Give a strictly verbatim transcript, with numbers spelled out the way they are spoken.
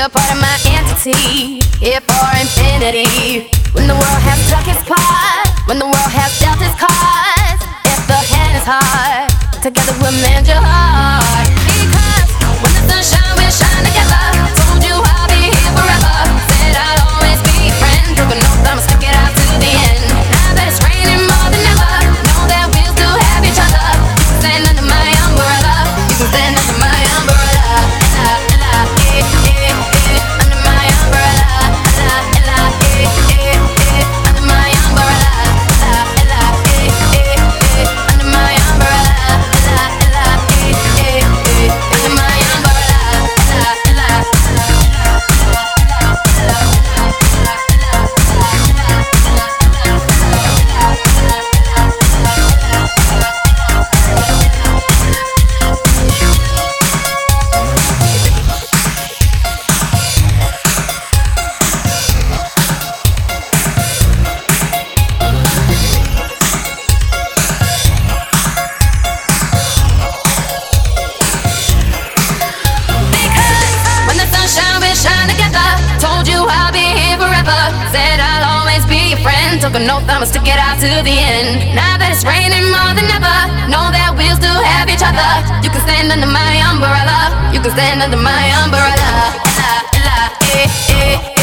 You're part of my entity, here for infinity. When the world has struck its part, when the world has dealt its cards, if the hand is hard, together we'll mend your heart. Because when the sun shines, we'll shine together. Told you I'll be here forever. Said I'll always be your friend. Took an oath, I'ma stick it out to the end. Now that it's raining more than ever, know that we'll still have each other. You can stand under my umbrella. You can stand under my umbrella. Ella, Ella, eh, eh, eh, under my umbrella. Ella, Ella, eh, eh, eh, under my umbrella. Ella, Ella, eh, eh, eh, under my umbrella. Ella, Ella, eh, eh, eh, under my umbrella. Ella, Ella, when the sun shines, we'll shine together. Told you I'll be here forever. Said I'll always be your friend. Took an oath, I'ma stick it out to the end. Now that it's raining more than ever, know that we'll still have each other. You can stand under my umbrella. You can stand under my umbrella. Ella, Ella, eh, eh.